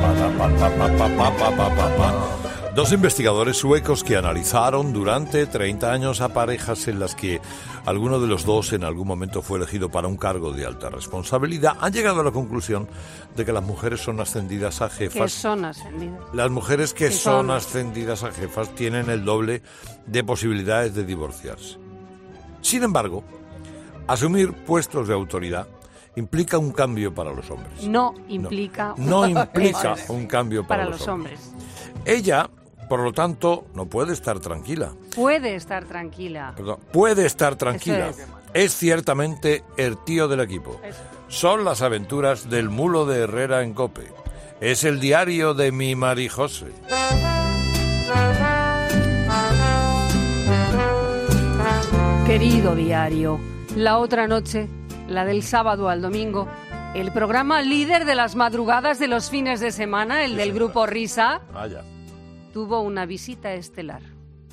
Dos investigadores suecos que analizaron durante 30 años a parejas en las que alguno de los dos en algún momento fue elegido para un cargo de alta responsabilidad han llegado a la conclusión de que las mujeres son ascendidas a jefas. Que son ascendidas. Las mujeres que son ascendidas a jefas tienen el doble de posibilidades de divorciarse. Sin embargo, asumir puestos de autoridad implica un cambio para los hombres. No implica un cambio para los hombres. Ella, por lo tanto, no puede estar tranquila. Puede estar tranquila. Puede estar tranquila. Es ciertamente el tío del equipo. Son las aventuras del mulo de Herrera en COPE. Es el diario de mi Marijose. Querido diario, la otra noche, la del sábado al domingo, el programa líder de las madrugadas de los fines de semana, el del grupo Risa, tuvo una visita estelar.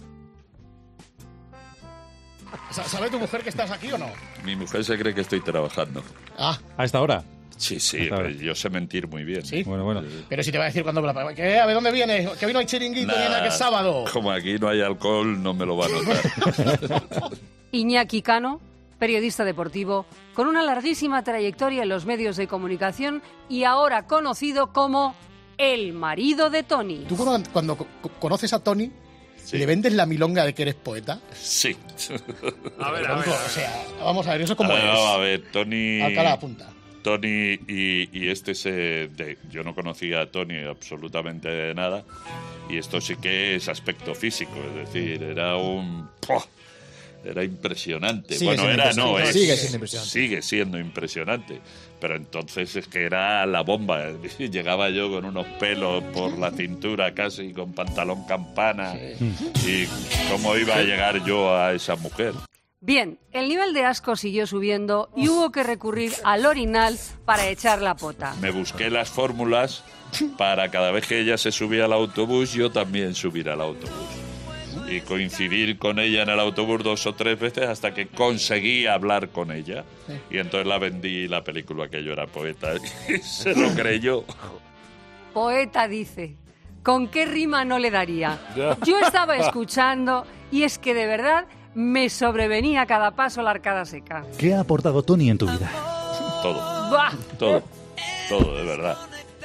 ¿Sabe tu mujer que estás aquí o no? Mi mujer se cree que estoy trabajando. Ah, ¿a esta hora? Sí, yo sé mentir muy bien. ¿Sí? Bueno. Pero si te va a decir cuando... ¿Qué? A ver, ¿dónde vienes? Que hoy no hay chiringuito ni nada, que es sábado. Como aquí no hay alcohol, no me lo va a notar. Iñaki Cano, periodista deportivo, con una larguísima trayectoria en los medios de comunicación y ahora conocido como el marido de Tony. ¿Tú cuando conoces a Tony, sí, le vendes la milonga de que eres poeta? Sí. A ver. O sea, vamos a ver, eso es como es. A ver, Tony... Alcalá apunta. Tony y yo no conocía a Tony absolutamente de nada, y esto sí que es aspecto físico, es decir, era impresionante. Sigue siendo impresionante, pero entonces es que era la bomba. Llegaba yo con unos pelos por la cintura casi, con pantalón campana, y cómo iba a llegar yo a esa mujer. Bien, el nivel de asco siguió subiendo y hubo que recurrir al orinal para echar la pota. Me busqué las fórmulas para cada vez que ella se subía al autobús, yo también subir al autobús. Y coincidir con ella en el autobús 2 o 3 veces hasta que conseguí hablar con ella. Y entonces la vendí la película que yo era poeta. Y se lo creyó. Poeta, dice. ¿Con qué rima no le daría? Yo estaba escuchando y es que de verdad me sobrevenía a cada paso la arcada seca. ¿Qué ha aportado Tony en tu vida? Todo, de verdad.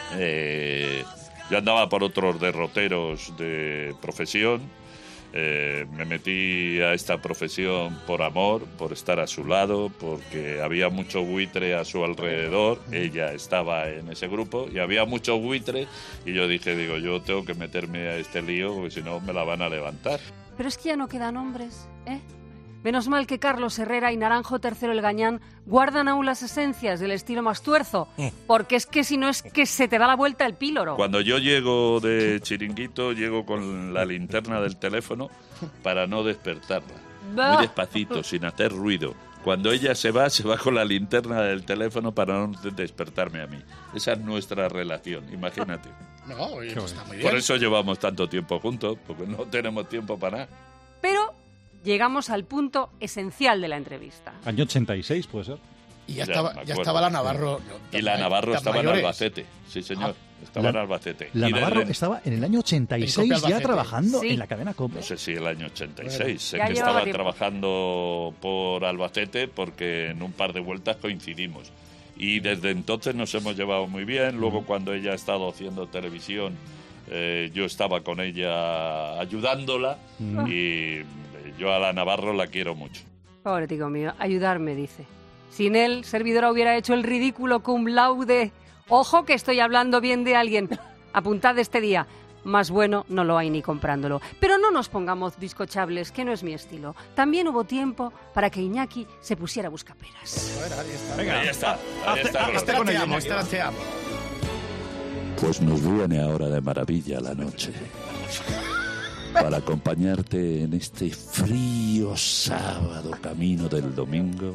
Yo andaba por otros derroteros de profesión. Me metí a esta profesión por amor, por estar a su lado, porque había mucho buitre a su alrededor. Ella estaba en ese grupo y había mucho buitre, y yo digo, yo tengo que meterme a este lío porque si no me la van a levantar. Pero es que ya no quedan hombres, ¿eh? Menos mal que Carlos Herrera y Naranjo III el Gañán guardan aún las esencias del estilo más tuerzo, porque es que si no es que se te da la vuelta el píloro. Cuando yo llego de chiringuito, llego con la linterna del teléfono para no despertarla. Muy despacito, sin hacer ruido. Cuando ella se va con la linterna del teléfono para no despertarme a mí. Esa es nuestra relación, imagínate. No, está muy bien. Por eso llevamos tanto tiempo juntos, porque no tenemos tiempo para nada. Pero llegamos al punto esencial de la entrevista. Año 86, ¿puede ser? Y ya estaba la Navarro. Y la Navarro estaba en Albacete, sí señor. Estaba en Albacete. La Navarro estaba en el año 86 ya trabajando en la cadena COPE. No sé si el año 86. Sé que estaba trabajando por Albacete porque en un par de vueltas coincidimos. Y desde entonces nos hemos llevado muy bien. Luego cuando ella ha estado haciendo televisión, yo estaba con ella ayudándola y yo a la Navarro la quiero mucho. Pobre tío mío, ayudarme, dice. Sin él, servidora hubiera hecho el ridículo cum laude. Ojo que estoy hablando bien de alguien. Apuntad este día. Más bueno no lo hay ni comprándolo. Pero no nos pongamos bizcochables, que no es mi estilo. También hubo tiempo para que Iñaki se pusiera buscaperas. A ver, ahí está. Venga, ahí está. Esta te amo. Pues nos viene ahora de maravilla la noche para acompañarte en este frío sábado camino del domingo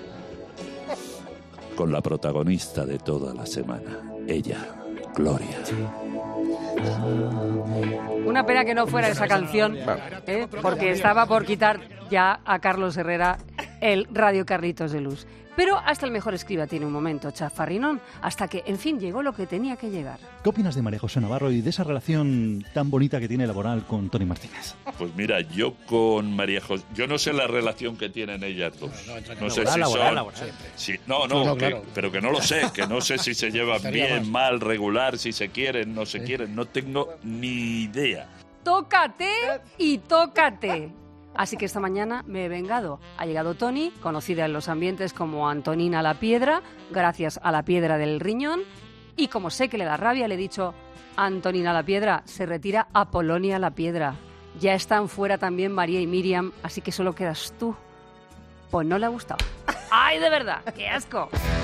con la protagonista de toda la semana, ella, Gloria. Una pena que no fuera esa canción, porque estaba por quitar ya a Carlos Herrera el Radio Carlitos de Luz. Pero hasta el mejor escriba tiene un momento chafarrinón, hasta que, en fin, llegó lo que tenía que llegar. ¿Qué opinas de María José Navarro y de esa relación tan bonita que tiene laboral con Tony Martínez? Pues mira, yo con María José... Yo no sé la relación que tienen ellas dos. No sé si laboral. Sí, Claro. pero que no lo sé. Que no sé si se llevan bien, mal, regular, si se quieren, no se quieren. No tengo ni idea. ¡Tócate y tócate! Así que esta mañana me he vengado. Ha llegado Tony, conocida en los ambientes como Antonina la Piedra, gracias a la piedra del riñón. Y como sé que le da rabia, le he dicho: Antonina la Piedra, se retira a Polonia la Piedra. Ya están fuera también María y Miriam, así que solo quedas tú. Pues no le ha gustado. ¡Ay, de verdad! ¡Qué asco!